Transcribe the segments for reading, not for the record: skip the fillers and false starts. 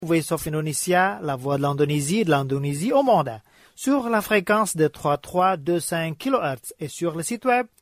Voice of Indonesia, la voix de l'Indonésie au monde, sur la fréquence de 3325 kHz et sur le site web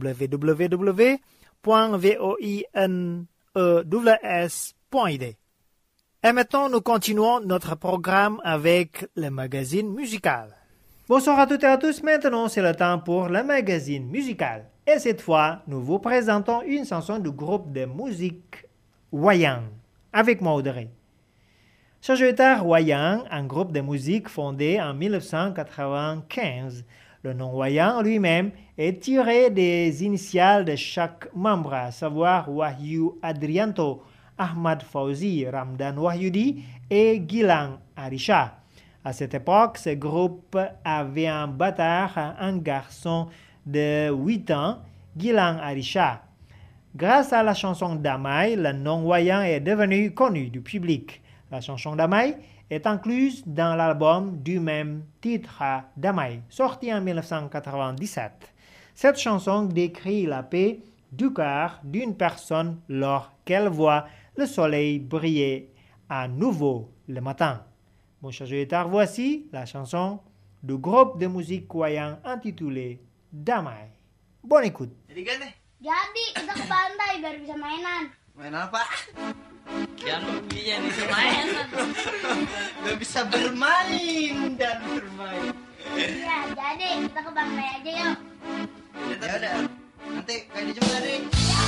www.voinews.id. Et maintenant, nous continuons notre programme avec le magazine musical. Bonsoir à toutes et à tous, maintenant c'est le temps pour le magazine musical. Et cette fois, nous vous présentons une chanson du groupe de musique Wayang, avec moi Audrey. Sajoetar Wayang, un groupe de musique fondé en 1995. Le nom Wayang lui-même est tiré des initiales de chaque membre, à savoir Wahyu Adrianto, Ahmad Fauzi, Ramdan Wahyudi et Gilang Arisha. À cette époque, ce groupe avait un batteur, un garçon de 8 ans, Gilang Arisha. Grâce à la chanson Damai, le nom Wayang est devenu connu du public. La chanson Damai est incluse dans l'album du même titre, Damai, sorti en 1997. Cette chanson décrit la paix du cœur d'une personne lorsqu'elle voit le soleil briller à nouveau le matin. Mon cher Joëtar, voici la chanson du groupe de musique Wayang intitulée Damai. Bonne écoute. Jadi kan deh? Jadi, kita ke pantai biar bisa mainan. Main apa? Yang hobinya nih mainan. Gak bisa bermain dan bermain. Iya, jadi kita ke pantai aja yuk. Ya udah. Nanti kayak dijemput tadi.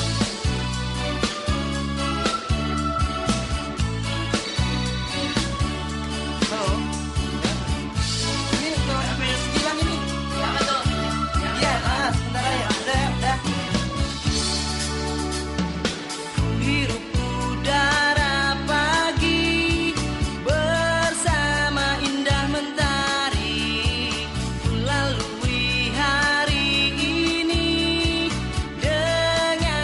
Halo. Ini ke Amelia Segilang ini. Siapa tuh? Iya, sebentar aja. Udah. Hirup udara pagi bersama indah mentari, lalui hari ini dengan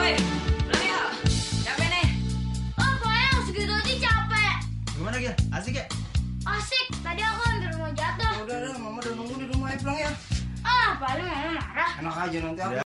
Woi, pulang yuk. Capek nih. Oh, Bayang, segitu aja capek. Gimana Gil? Asik ya? Asik, tadi aku hampir mau jatuh. Udah, mama udah nunggu di rumah, pulang ya. Ah, paling mama marah. Enak aja nanti aku